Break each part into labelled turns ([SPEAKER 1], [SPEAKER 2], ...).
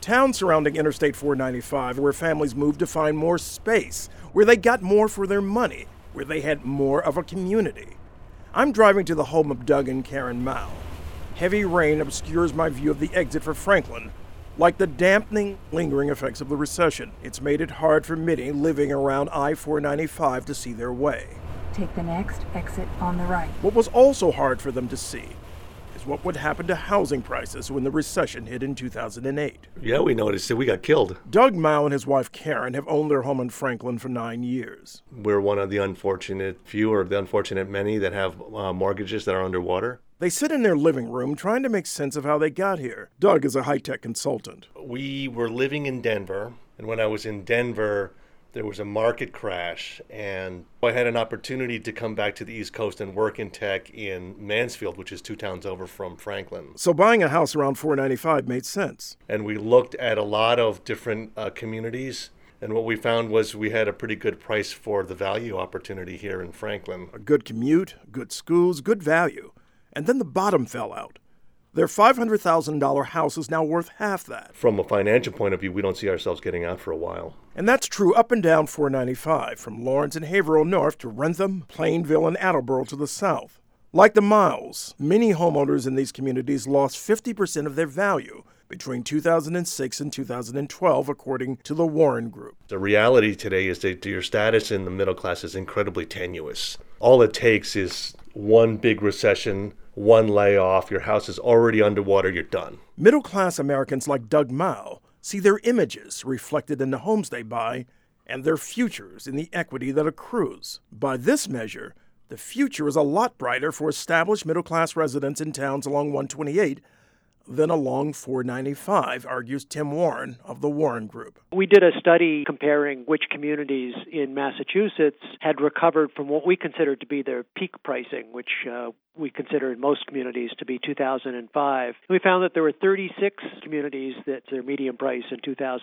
[SPEAKER 1] Towns surrounding Interstate 495 are where families moved to find more space, where they got more for their money, where they had more of a community. I'm driving to the home of Doug and Karen Mao. Heavy rain obscures my view of the exit for Franklin. Like the dampening, lingering effects of the recession, it's made it hard for many living around I-495 to see their way.
[SPEAKER 2] Take the next exit on the right.
[SPEAKER 1] What was also hard for them to see is what would happen to housing prices when the recession hit in 2008.
[SPEAKER 3] Yeah, we noticed it. We got killed.
[SPEAKER 1] Doug Mao and his wife Karen have owned their home in Franklin for 9 years.
[SPEAKER 3] We're one of the unfortunate few, or the unfortunate many, that have mortgages that are underwater.
[SPEAKER 1] They sit in their living room trying to make sense of how they got here. Doug is a high-tech consultant.
[SPEAKER 3] We were living in Denver, and when I was in Denver, there was a market crash, and I had an opportunity to come back to the East Coast and work in tech in Mansfield, which is 2 towns over from Franklin.
[SPEAKER 1] So buying a house around 495 made sense.
[SPEAKER 3] And we looked at a lot of different communities, and what we found was we had a pretty good price for the value opportunity here in Franklin.
[SPEAKER 1] A good commute, good schools, good value. And then the bottom fell out. Their $500,000 house is now worth half that.
[SPEAKER 3] From a financial point of view, we don't see ourselves getting out for a while.
[SPEAKER 1] And that's true up and down 495, from Lawrence and Haverhill north to Rentham, Plainville, and Attleboro to the south. Like the Miles, many homeowners in these communities lost 50% of their value between 2006 and 2012, according to the Warren Group.
[SPEAKER 3] The reality today is that your status in the middle class is incredibly tenuous. All it takes is one big recession, one layoff, your house is already underwater, you're done.
[SPEAKER 1] Middle-class Americans like Doug Mao see their images reflected in the homes they buy and their futures in the equity that accrues. By this measure, the future is a lot brighter for established middle-class residents in towns along 128 than along 495, argues Tim Warren of the Warren Group.
[SPEAKER 4] We did a study comparing which communities in Massachusetts had recovered from what we considered to be their peak pricing, which we consider in most communities to be 2005. We found that there were 36 communities that their median price in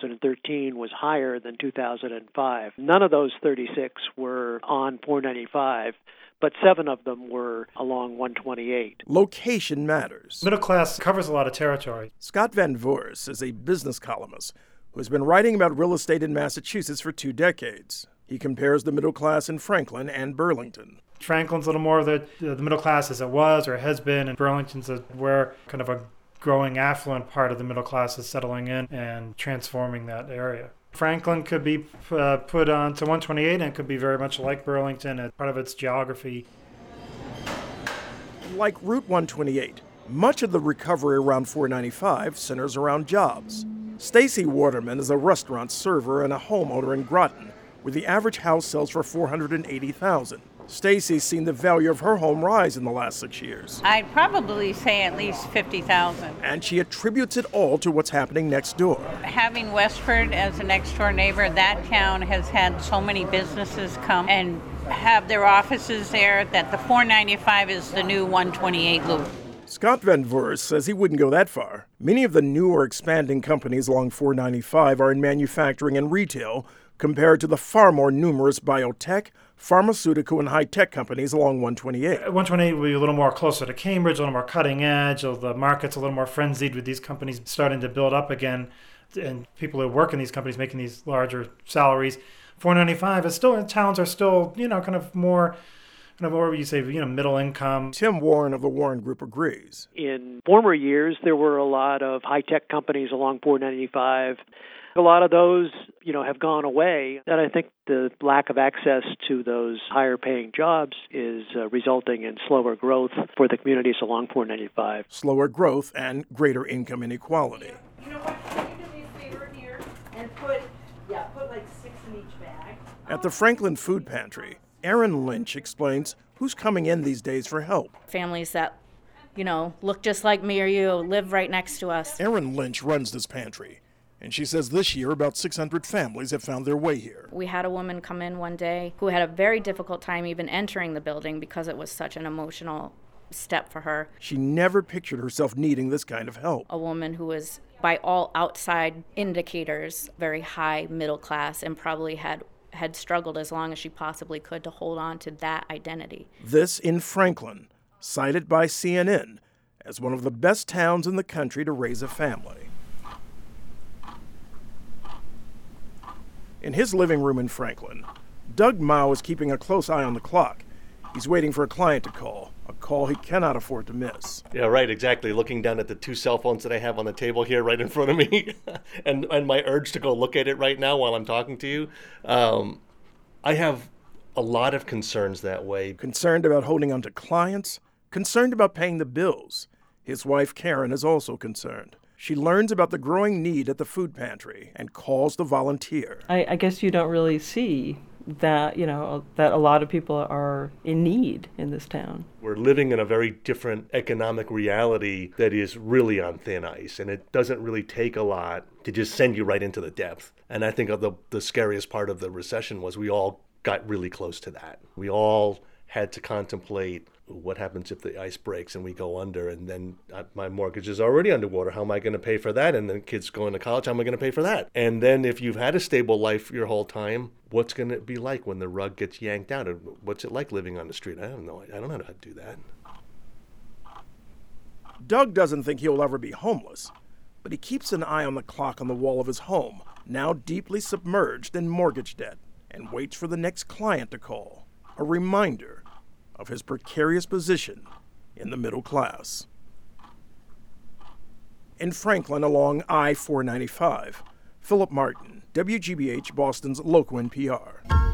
[SPEAKER 4] 2013 was higher than 2005. None of those 36 were on 495. But 7 of them were along 128.
[SPEAKER 1] Location matters.
[SPEAKER 5] Middle class covers a lot of territory.
[SPEAKER 1] Scott Van Voors is a business columnist who has been writing about real estate in Massachusetts for 2 decades. He compares the middle class in Franklin and Burlington.
[SPEAKER 5] Franklin's a little more the middle class as it was or has been, and Burlington's where kind of a growing affluent part of the middle class is settling in and transforming that area. Franklin could be put on to 128 and it could be very much like Burlington as part of its geography.
[SPEAKER 1] Like Route 128, much of the recovery around 495 centers around jobs. Stacy Waterman is a restaurant server and a homeowner in Groton, where the average house sells for $480,000. Stacy's seen the value of her home rise in the last 6 years.
[SPEAKER 6] I'd probably say at least $50,000.
[SPEAKER 1] And she attributes it all to what's happening next door.
[SPEAKER 6] Having Westford as a next-door neighbor, that town has had so many businesses come and have their offices there that the 495 is the new 128 loop.
[SPEAKER 1] Scott Van Voors says he wouldn't go that far. Many of the new or expanding companies along 495 are in manufacturing and retail, compared to the far more numerous biotech, pharmaceutical, and high-tech companies along 128.
[SPEAKER 5] 128 will be a little more closer to Cambridge, a little more cutting edge. The market's a little more frenzied with these companies starting to build up again, and people who work in these companies making these larger salaries. 495 is still, towns are still, kind of more, what would you say, middle income.
[SPEAKER 1] Tim Warren of the Warren Group agrees.
[SPEAKER 4] In former years, there were a lot of high-tech companies along 495. A lot of those, have gone away. And I think the lack of access to those higher-paying jobs is resulting in slower growth for the communities along 495.
[SPEAKER 1] Slower growth and greater income inequality.
[SPEAKER 7] You know what? Can you do me a favor here and put like 6 in each bag?
[SPEAKER 1] At the Franklin Food Pantry, Erin Lynch explains who's coming in these days for help.
[SPEAKER 8] Families that, look just like me or you, live right next to us.
[SPEAKER 1] Erin Lynch runs this pantry, and she says this year about 600 families have found their way here.
[SPEAKER 8] We had a woman come in one day who had a very difficult time even entering the building because it was such an emotional step for her.
[SPEAKER 1] She never pictured herself needing this kind of help.
[SPEAKER 8] A woman who was, by all outside indicators, very high middle class and probably had struggled as long as she possibly could to hold on to that identity.
[SPEAKER 1] This in Franklin, cited by CNN as one of the best towns in the country to raise a family. In his living room in Franklin, Doug Mao is keeping a close eye on the clock. He's waiting for a client to call, a call he cannot afford to miss.
[SPEAKER 3] Yeah, right, exactly. Looking down at the 2 cell phones that I have on the table here right in front of me, and my urge to go look at it right now while I'm talking to you. I have a lot of concerns that way.
[SPEAKER 1] Concerned about holding on to clients, concerned about paying the bills. His wife, Karen, is also concerned. She learns about the growing need at the food pantry and calls to volunteer.
[SPEAKER 9] I guess you don't really see that, that a lot of people are in need in this town.
[SPEAKER 3] We're living in a very different economic reality that is really on thin ice, and it doesn't really take a lot to just send you right into the depth. And I think the scariest part of the recession was we all got really close to that. We all had to contemplate what happens if the ice breaks and we go under, and then my mortgage is already underwater. How am I going to pay for that? And then kids going to college, how am I going to pay for that? And then if you've had a stable life your whole time, what's going to be like when the rug gets yanked out? What's it like living on the street? I don't know how to do that.
[SPEAKER 1] Doug doesn't think he'll ever be homeless, but he keeps an eye on the clock on the wall of his home, now deeply submerged in mortgage debt, and waits for the next client to call, a reminder of his precarious position in the middle class. In Franklin along I-495, Philip Martin, WGBH Boston's local NPR.